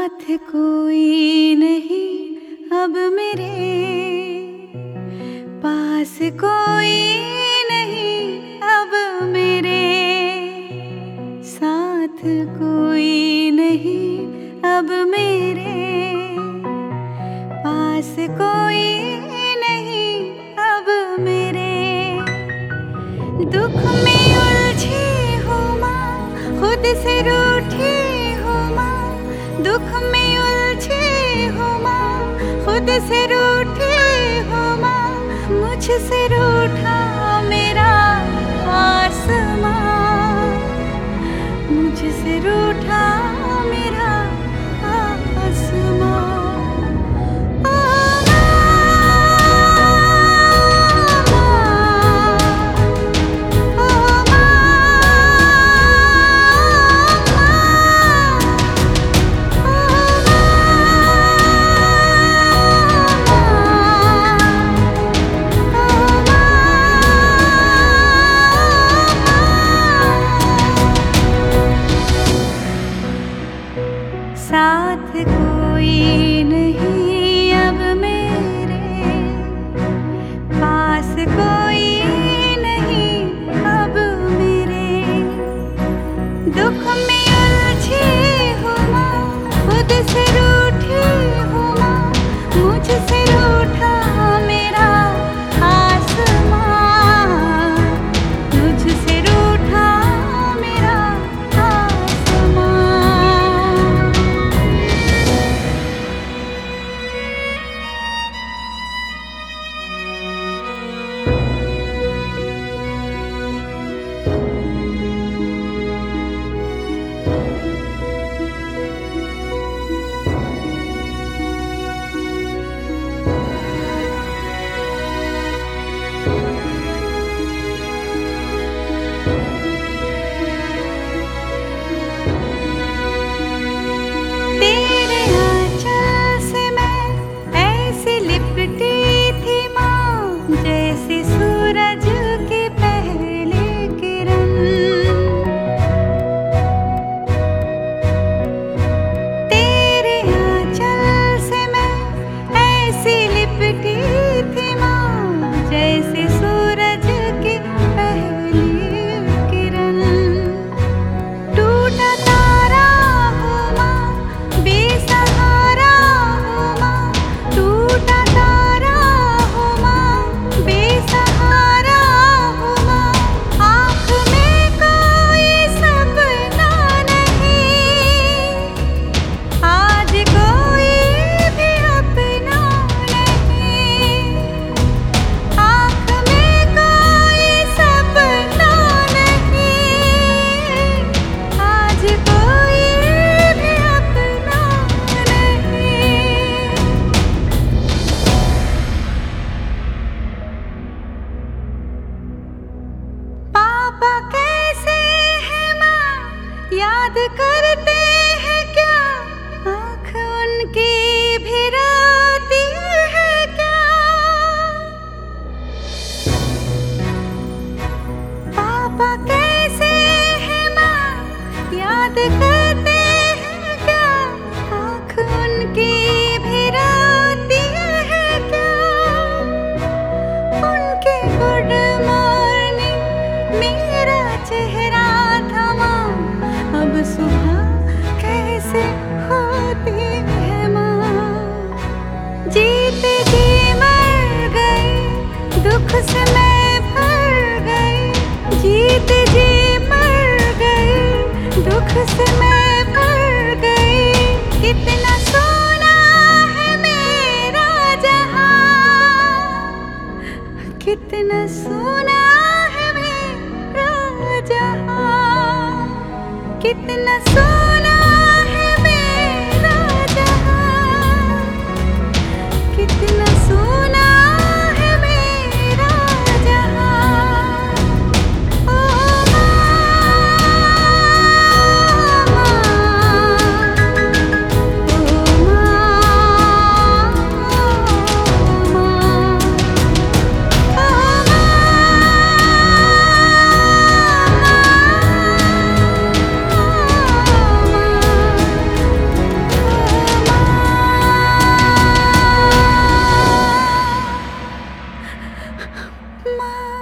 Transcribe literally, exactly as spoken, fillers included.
साथ कोई नहीं अब मेरे, पास कोई नहीं अब मेरे, साथ कोई नहीं अब मेरे, पास कोई नहीं अब मेरे। दुख में उलझी हूँ माँ, खुद से रूठी हूँ माँ, दुख में उलझी हूँ माँ, खुद से रूठी हूँ माँ, मुझसे रूठा मेरा आसमां, मुझसे रूठा मेरा आसमां। साथ कोई नहीं अब मेरे, पास कोई नहीं अब मेरे, दुख में उलझी हूँ माँ, खुद से रूठी हूँ माँ, मुझसे रूठा मेरा आसमां, मुझसे रूठा मेरा आसमां। याद करते हैं क्या, आँख उनकी भी रोती है क्या, पापा कैसे हैं माँ, याद करते हैं क्या, आँख उनकी भी रोती है क्या, उनके गुड मॉर्निंग मेरा चेहरा था माँ, अब सुबह कैसे होती है माँ। जीते जी मर गई, दुख से मैं भर गई, जीते जी मर गई, दुख से मैं भर गई। कितना सोना है मेरा जहां, कितना सोना है मेरा जहां, कितना सोना है मेरा जहां, कितना सोना है मेरा जहां। ओ माँ, माँ, माँ